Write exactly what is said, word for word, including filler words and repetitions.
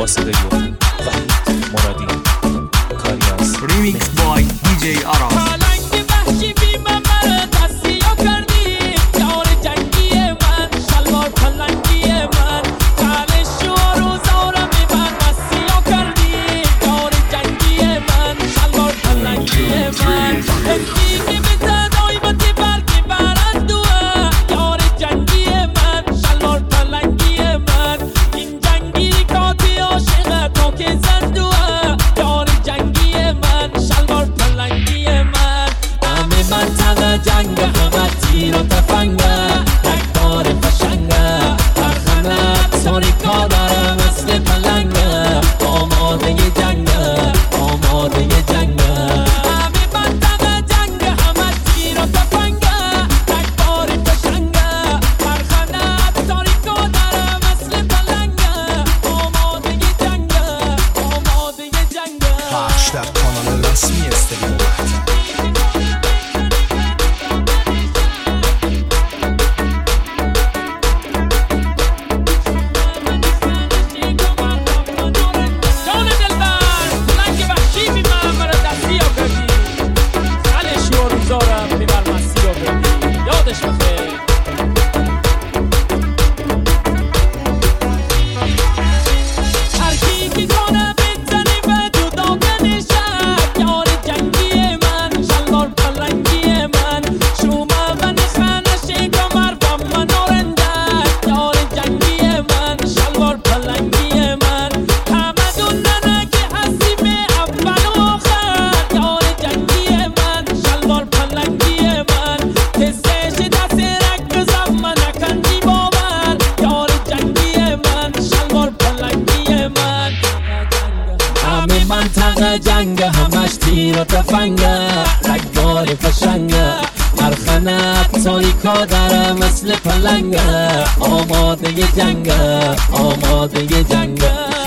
واسطه وحید مرادی کاری از ریمیکس بای دی جی آراز. پلنگ وحشی بی ممر دستیا کردی یار جنگی من شلوار پلنگی من کلش و روزارم من مسیا کردی یار جنگی من شلوار پلنگی من دیگه به تدایی با تی برگی برندوه یار جنگی من شلوار پلنگی من این جنگی کاتی عاشقه تا که زندوه یار جنگی من شلوار پلنگی من همه منطقه جنگ همه تیر و تفنگه رکبار فشنگه برخنه ساری کادره مثل پلنگه آماده جنگه آماده جنگه همه منطقه جنگ همه تیر و تفنگه رکبار فشنگه برخنه ساری کادره مثل پلنگه آماده جنگه آماده جنگه. پخش در کانال رسمی استریو وحید. جان دلبر پلنگ وحشی بی ممر دستی آوردی خلش و روزارم میبر مستی آوردی یادش بخیر. هر کی که کنه بزنی به تو داغ شب یار جنگی من شلوار پلنگی من شما من خانه کمر با من آرنده یار جنگی من شلوار پلنگی من همه دوننه که هستی به اول و آخر یار جنگی من شلوار پلنگی من تستش دست رک زم نکندی باور یار جنگی من شلوار پلنگی من همه منطقه جنگ همش تیر و تفنگه رکبار فشنگه برخنه ساری کادره مثل پلنگه آماده جنگه آماده جنگه